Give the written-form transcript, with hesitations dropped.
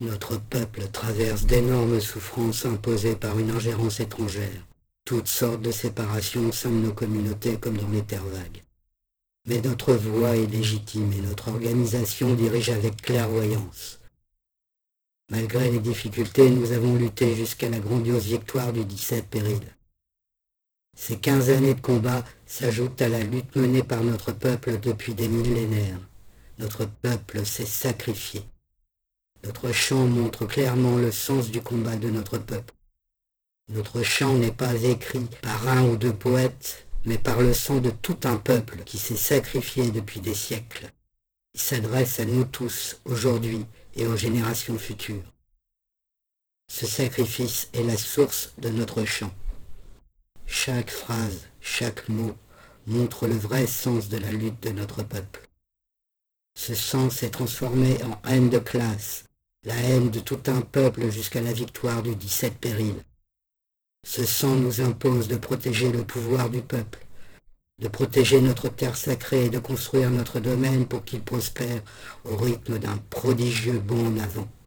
Notre peuple traverse d'énormes souffrances imposées par une ingérence étrangère, toutes sortes de séparations au sein de nos communautés comme dans les terres vagues. Mais notre voix est légitime et notre organisation dirige avec clairvoyance. Malgré les difficultés, nous avons lutté jusqu'à la grandiose victoire du 17 péril. Ces 15 années de combat s'ajoutent à la lutte menée par notre peuple depuis des millénaires. Notre peuple s'est sacrifié. Notre chant montre clairement le sens du combat de notre peuple. Notre chant n'est pas écrit par un ou deux poètes, mais par le sang de tout un peuple qui s'est sacrifié depuis des siècles. Il s'adresse à nous tous, aujourd'hui et aux générations futures. Ce sacrifice est la source de notre chant. Chaque phrase, chaque mot montre le vrai sens de la lutte de notre peuple. Ce sens s'est transformé en haine de classe, la haine de tout un peuple jusqu'à la victoire du 17 péril. Ce sang nous impose de protéger le pouvoir du peuple, de protéger notre terre sacrée et de construire notre domaine pour qu'il prospère au rythme d'un prodigieux bond en avant.